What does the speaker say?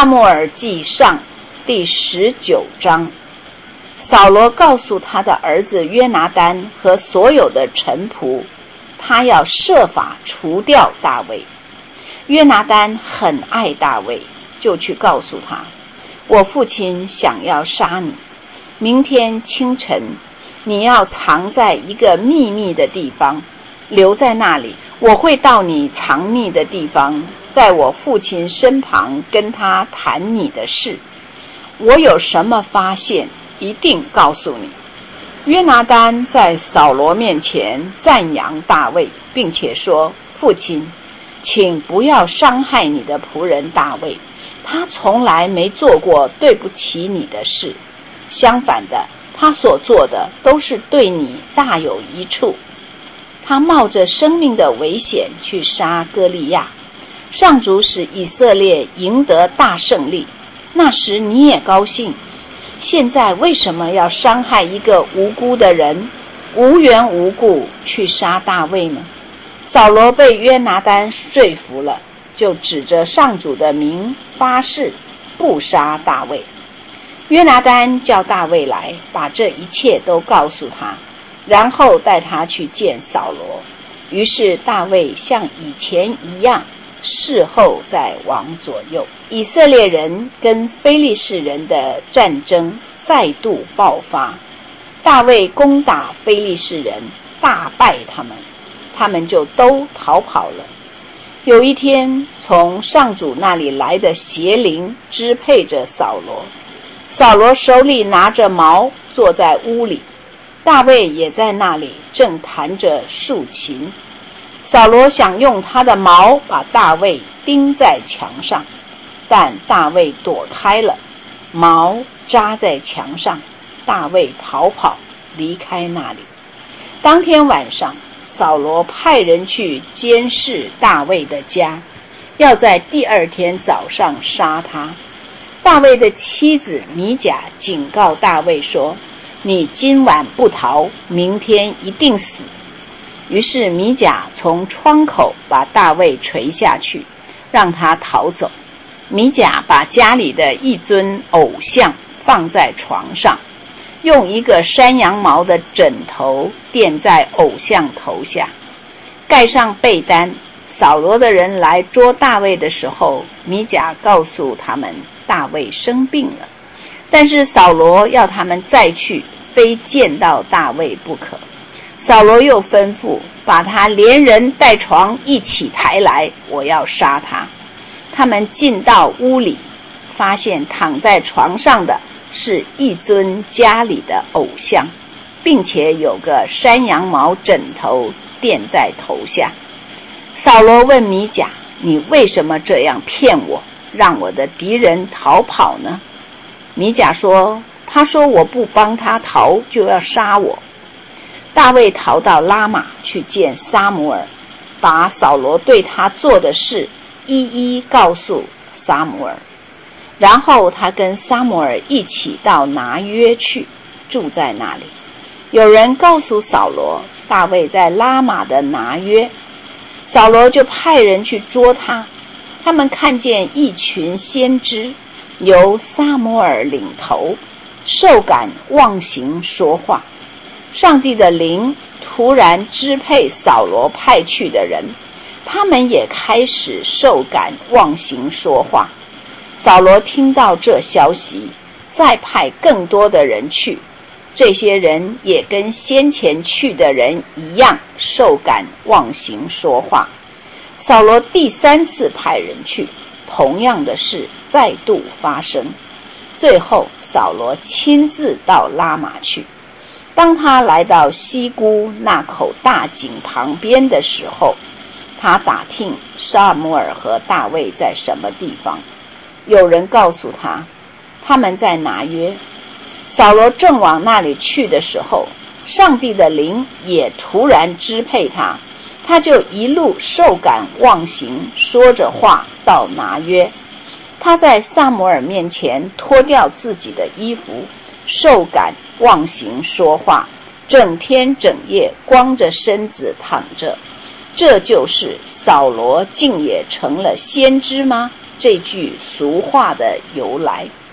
撒母耳记上第19章，扫罗告诉他的儿子约拿单和所有的臣仆，他要设法除掉大卫。约拿单很爱大卫，就去告诉他，我父亲想要杀你，明天清晨你要藏在一个秘密的地方，留在那里，我会到你藏匿的地方，在我父亲身旁跟他谈你的事，我有什么发现一定告诉你。约拿单在扫罗面前赞扬大卫，并且说，父亲，请不要伤害你的仆人大卫，他从来没做过对不起你的事，相反的，他所做的都是对你大有益处。他冒着生命的危险去杀歌利亚，上主使以色列赢得大胜利，那时你也高兴。现在为什么要伤害一个无辜的人，无缘无故去杀大卫呢？扫罗被约拿单说服了，就指着上主的名发誓不杀大卫。约拿单叫大卫来，把这一切都告诉他，然后带他去见扫罗。于是大卫像以前一样，侍候在王左右。以色列人跟非利士人的战争再度爆发，大卫攻打非利士人，大败他们，他们就都逃跑了。有一天，从上主那里来的邪灵支配着扫罗，扫罗手里拿着矛，坐在屋里，大卫也在那里，正弹着竖琴。扫罗想用他的矛把大卫钉在墙上，但大卫躲开了，矛扎在墙上，大卫逃跑，离开那里。当天晚上，扫罗派人去监视大卫的家，要在第二天早上杀他。大卫的妻子米甲警告大卫说，你今晚不逃，明天一定死。于是米甲从窗口把大卫垂下去，让他逃走。米甲把家里的一尊偶像放在床上，用一个山羊毛的枕头垫在偶像头下，盖上被单。扫罗的人来捉大卫的时候，米甲告诉他们大卫生病了，但是扫罗要他们再去，非见到大卫不可。扫罗又吩咐，把他连人带床一起抬来，我要杀他。他们进到屋里，发现躺在床上的是一尊家里的偶像，并且有个山羊毛枕头垫在头下。扫罗问米甲，你为什么这样骗我，让我的敌人逃跑呢？米甲说，他说我不帮他逃，就要杀我。大卫逃到拉玛去见撒母耳，把扫罗对他做的事一一告诉撒母耳。然后他跟撒母耳一起到拿约去，住在那里。有人告诉扫罗，大卫在拉玛的拿约，扫罗就派人去捉他。他们看见一群先知，由撒母耳领头，受感妄行说话。上帝的灵突然支配扫罗派去的人，他们也开始受感妄行说话。扫罗听到这消息，再派更多的人去，这些人也跟先前去的人一样，受感妄行说话。扫罗第3次派人去，同样的事再度发生。最后扫罗亲自到拉玛去。当他来到西姑那口大井旁边的时候，他打听撒母耳和大卫在什么地方。有人告诉他，他们在拿约。扫罗正往那里去的时候，上帝的灵也突然支配他，他就一路受感妄行，说着话到拿约。他在撒母耳面前脱掉自己的衣服，受感妄行说话，整天整夜光着身子躺着。这就是扫罗竟也成了先知吗？ 这句俗话的由来。